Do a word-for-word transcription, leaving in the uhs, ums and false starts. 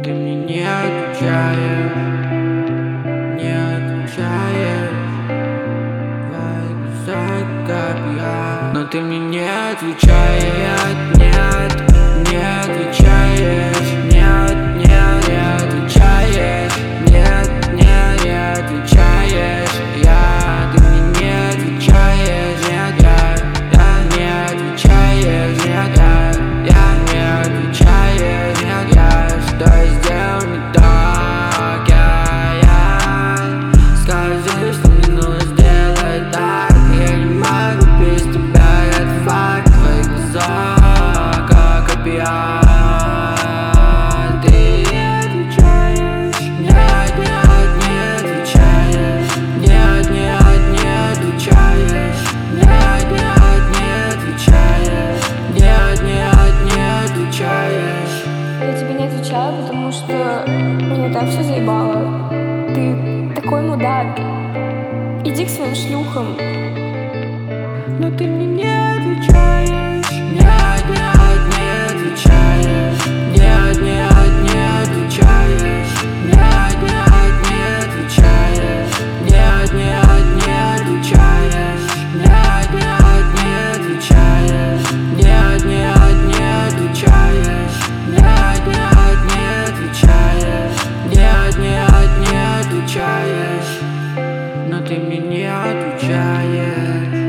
ты мне не отвечаешь, не отвечаешь. Твои глаза как я, но ты мне не отвечаешь, нет, не отвечаешь, нет, не, не отвечаешь, нет, не, не отвечаешь. Я, ты мне не отвечаешь, нет, я, я не отвечаешь, нет, я, я не отвечаешь, нет, я, что я сделал не так, я, я. Скажи, что мне нужно сделать так, я не могу без тебя, это факт. Твои глаза как опиат. Ты не отвечаешь, нет, нет, не отвечаешь, нет, нет, не отвечаешь, нет, нет, не отвечаешь, нет, нет, не отвечаешь. Я тебе не отвечаю, потому что меня так все заебало. Ты такой мудак. Иди к своим шлюхам. Но ты мне не отвечаешь, нет, нет, не отвечаешь, нет, нет, не отвечаешь, нет, нет, не отвечаешь, нет, нет, не отвечаешь, нет, нет, не отвечаешь, нет, нет, не отвечаешь, нет, нет, не отвечаешь, нет, нет, не отвечаешь. Но ты мне не отвечаешь.